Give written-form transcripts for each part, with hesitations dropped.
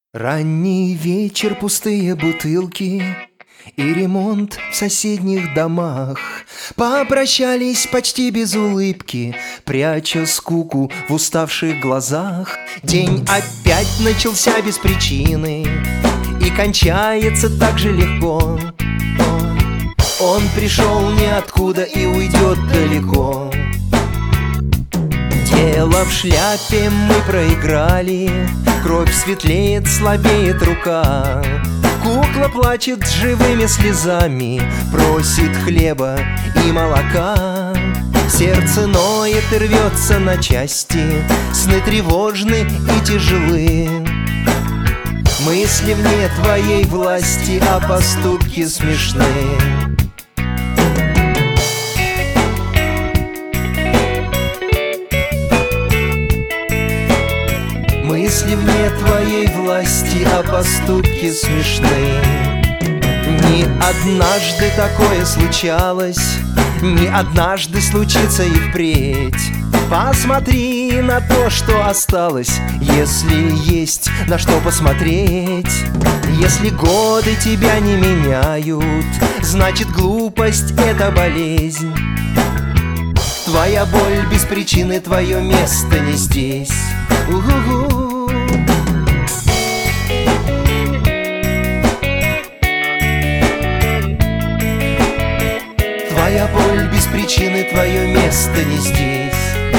Ранний вечер, пустые бутылки и ремонт в соседних домах. Попрощались почти без улыбки, пряча скуку в уставших глазах. День опять начался без причины и кончается так же легко. Он пришел ниоткуда и уйдет далеко. Дело в шляпе мы проиграли, кровь светлеет, слабеет рука. Кукла плачет с живыми слезами, просит хлеба и молока. Сердце ноет и рвется на части, сны тревожны и тяжелы. Мысли вне твоей власти, а поступки смешны. Мысли вне твоей власти, а поступки смешны. Не однажды такое случалось, не однажды случится и впредь. Посмотри на то, что осталось, если есть на что посмотреть. Если годы тебя не меняют, значит глупость — это болезнь. Твоя боль без причины, твое место не здесь. Твоя боль без причины, твое место не здесь.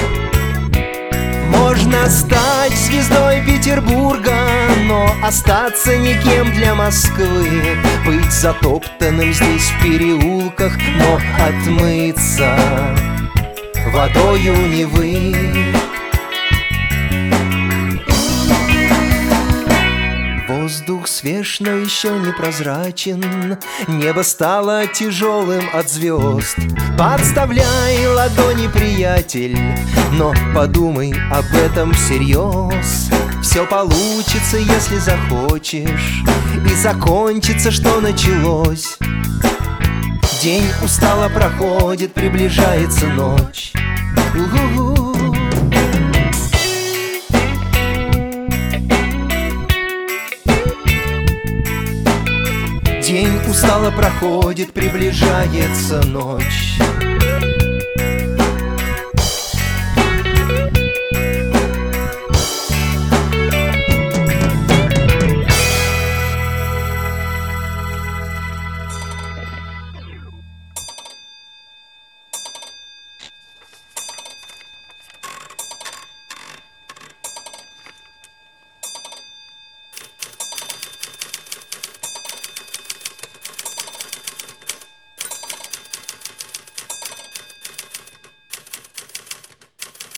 Можно стать звездой Петербурга, но остаться никем для Москвы. Быть затоптанным здесь в переулках, но отмыться водою Невы. Воздух свеж, но еще не прозрачен. Небо стало тяжелым от звезд. Подставляй ладони, приятель, но подумай об этом всерьез. Все получится, если захочешь, и закончится, что началось. День устало проходит, приближается ночь. День устало проходит, приближается ночь.